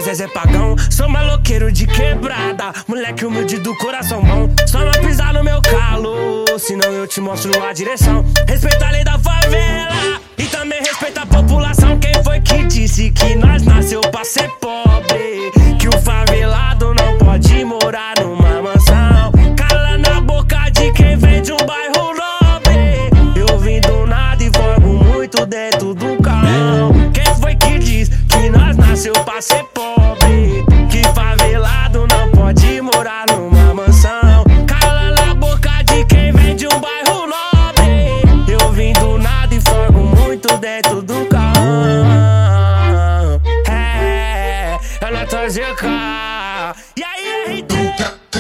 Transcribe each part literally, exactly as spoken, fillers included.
Zezé Pagão. Sou maloqueiro de quebrada, moleque humilde do coração bom. Só não pisar no meu calo, senão eu te mostro a direção. Respeita a lei da favela e também respeita a população. Quem foi que disse que nós nasceu pra ser pobre? Que o favelado não pode morar numa mansão. Cala na boca de quem vem de um bairro nobre. Eu vim do nada e formo muito dentro do carro. Quem foi que diz que nós nasceu pra ser pobre? Que favelado não pode morar numa mansão. Cala na boca de quem vem de um bairro nobre. Eu vim do nada e formo muito dentro do carro. É, eu não tô Z K. E aí, R D?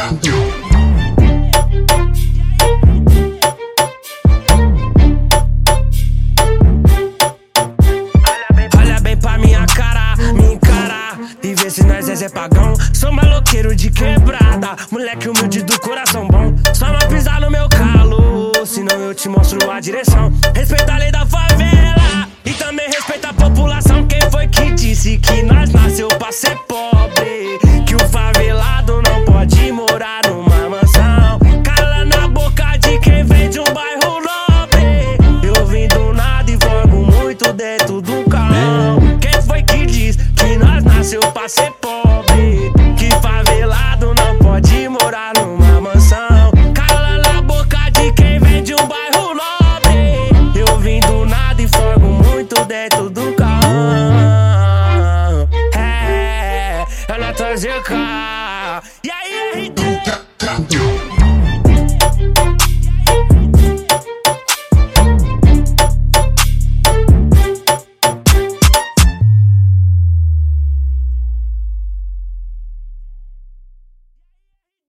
Olha bem pra minha cara, me encara e vê se nós é Zé Pagão. Sou maloqueiro de quebrada, moleque humilde do coração bom. Só não pisar no meu calo, senão eu te mostro a direção. Respeita a lei da favela e também respeita a população. Quem foi que disse que nós nasceu pra ser pobre? Que o favelado não pode morar numa mansão. Cala na boca de quem vem de um bairro nobre. Eu vim do nada e formo muito dentro do carro. Quem foi que diz que nós nasceu pra ser pobre? Que favelado não pode morar numa mansão. Cala na boca de quem vem de um bairro nobre. Eu vim do nada e formo muito dentro do carro. É, eu não tô Z K. E aí, R D?